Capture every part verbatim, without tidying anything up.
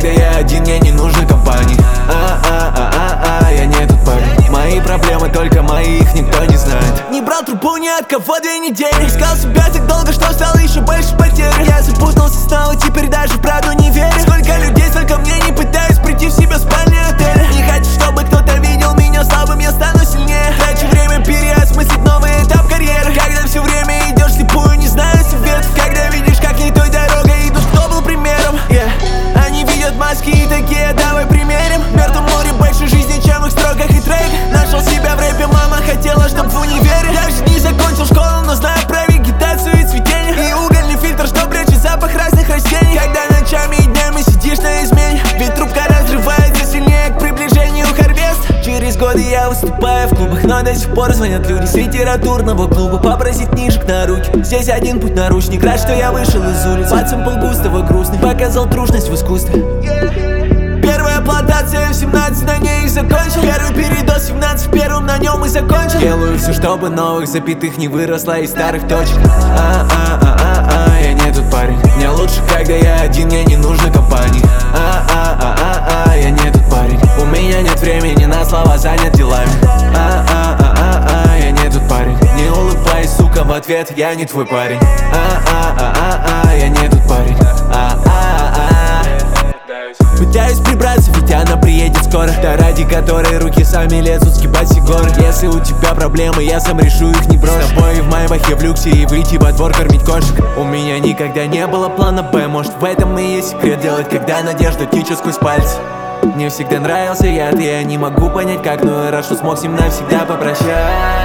когда я один, мне не нужны компании. А-а-а-а-а, я не тот парень. Мои проблемы только мои, их никто не знает. Не брал трубу ни от кого две недели. Искал себя так долго, что стало еще больше потерь. Я запутался снова, теперь даже в правду не верю. Сколько людей, столько мнений, пытаюсь прийти в себя в спальне отеля. Не хочу, чтобы кто-то видел меня слабым, я стану сильнее. Трачу время переосмыслить новый этап карьеры. Когда все время идешь слепую, не знаю советов. Когда видишь, как не той дорогой идут, кто был примером, yeah. Они видят маски и такие, давай примерим. В мертвом море больше жизни, чем в их строках и трек. Нашел себя в рэпе, мама хотела, чтоб в универе. Я же не закончил школу, но знаю про вегетацию и цветение. И угольный фильтр, что прячет запах разных растений. Когда ночами и днями сидишь на измене, ведь трубка разрывается сильнее к приближению Харвест. Через годы я выступаю в клубах, но до сих пор звонят люди с литературного клуба попросить книжек на руки. Здесь один путь наручник, рад, что я вышел из улиц. Пальцем полгустого грустный, показал трушность в искусстве. Первая плантация в семнадцать, на ней и закончил. Первый передоз в семнадцать, первым на нем и закончил. Делаю все, чтобы новых запятых не выросло из старых точек. А-а-а-а-а, я не тот парень. Мне лучше, когда я один, мне не нужны компании. А-а-а-а-а, я не тот парень. У меня нет времени на слова, занят делами. А-а-а-а-а, я не тот парень. Не улыбайся, сука, в ответ, я не твой парень. А-а-а-а-а, я не тот парень. А-а-а-а. Пытаюсь прибраться, ведь она приедет скоро. Та, ради которой руки сами лезут скибать все горы. Если у тебя проблемы, я сам решу их, не брошу. С тобой в майбахе в люксе и выйти во двор кормить кошек. У меня никогда не было плана Б. Может, в этом и есть секрет, делать, когда надежда течет сквозь пальцы. Мне всегда нравился яд, и я не могу понять как, но я рад, что смог с ним навсегда попрощаться.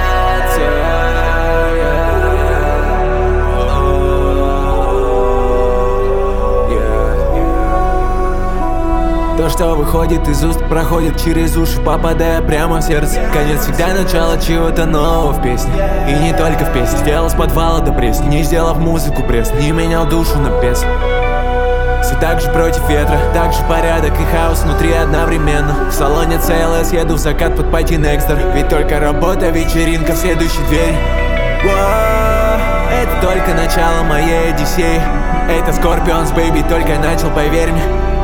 То, что выходит из уст, проходит через уши, попадая прямо в сердце. Конец всегда начало чего-то нового в песне. И не только в песне. Сделал с подвала до пресни, не сделав музыку пресс, не менял душу на песню. Все так же против ветра, так же порядок и хаос внутри одновременно. В салоне си эл эс еду в закат под пати Некстер. Ведь только работа, вечеринка в следующей двери. Воу, это только начало моей одиссеи. Это Scorpions, baby, только начал, поверь мне.